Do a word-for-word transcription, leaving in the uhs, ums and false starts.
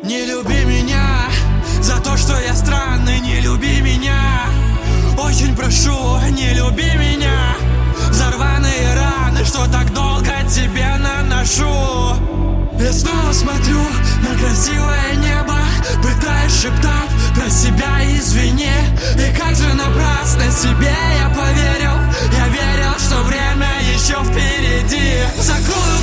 Не люби меня за то, что я странный, не люби меня. Очень прошу, не люби меня за рваные раны, что так долго тебе наношу. Я снова смотрю на красивое небо, пытаюсь шептать про себя извини. И как же напрасно себе я поверил, я верил, что время еще впереди. Закрой